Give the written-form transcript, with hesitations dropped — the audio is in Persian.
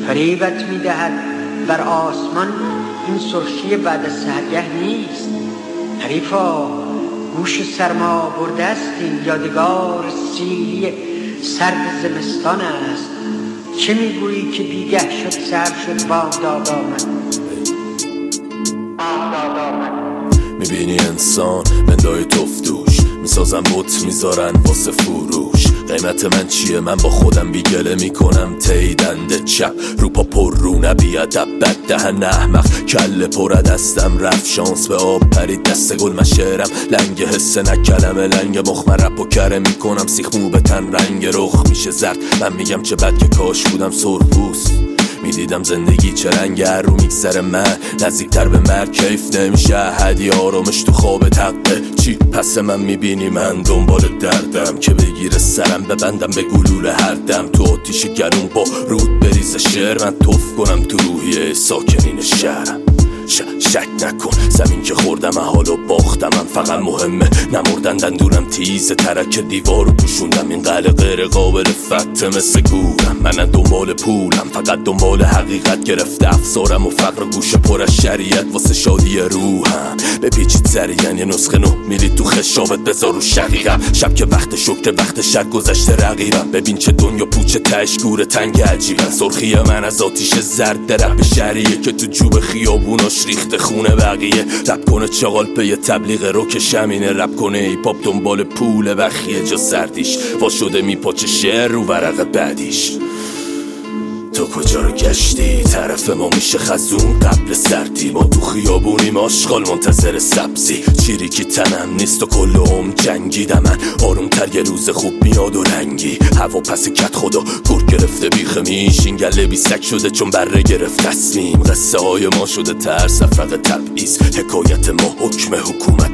فریبت میدهد بر آسمان این سرخی بعد از سحرگه نیست. حریفا گوش سرما برده است، این یادگار سیلی سرد زمستان است. چه میگویی که بیگه شد سر شد بامداد آمد. میبینی انسان بندای تفتوش میسازن بوت میذارن واسه فروش. قیمت من چیه؟ من با خودم بیگله میکنم تیدنده چپ رو پا پر رو نبیادب بد دهن احمق کل پر دستم رفت شانس به آب پرید دست گل من شعرم لنگ حسه نکلمه لنگ مخمر رپ و کره میکنم سیخ مو به تن رنگ رخ میشه زرد. من میگم چه بد که کاش بودم سرخپوست میدیدم زندگی چه رنگ هر رو میگذره من نزدیکتر به مرگ کیف نمیشه حدی آرامش تو خواب تقه چی پس من میبینی من دنبال دردم که بگیره سرم ببندم به گلوله هر دم تو آتیش گلوم با رود بریز شعر من توف کنم تو روحیه ساکنین شهرم. شک نکن زمین که خوردم حالا باختم من فقط مهمه نمردن دندونم تیز ترک دیوارو پوشوندم این قلعه غیر قابل فتح مثل گورم من دنبال پولم فقط دنبال حقیقت گرفته افسارم و فقر گوشه پر از شریعت واسه شادی روحم بپیچید سریعن یه نسخه نو میرید تو خشابت بذار رو شقیقم شب که وقت شکر وقت شر گذشته رقیبم ببین چه دنیا پوچه تش گوره تنگ عجیبن سرخی من از آتیش زرد درب شریعه که تو جوب خیابوناش ریخته خونه بقیه رب کنه چاقال به یه تبلیغ روک شمینه رب کنه ایپاپ دنبال پول بخیه جا سردیش وا شده میپاچه شعر رو ورق بعدیش. تو کجا رو گشتی؟ طرف ما میشه خزون قبل سردی ما تو خیابونیم آشغال منتظر سبزی چیری که تنم نیست و کل عمر جنگیدم من آرومتر یه روز خوب میاد و رنگی هوا پس کت خدا گور گرفته بیخ میش این گله بیسک شده چون بره گرفت تصمیم قصه های ما شده ترس فقط تبعیض حکایت ما حکم حکومت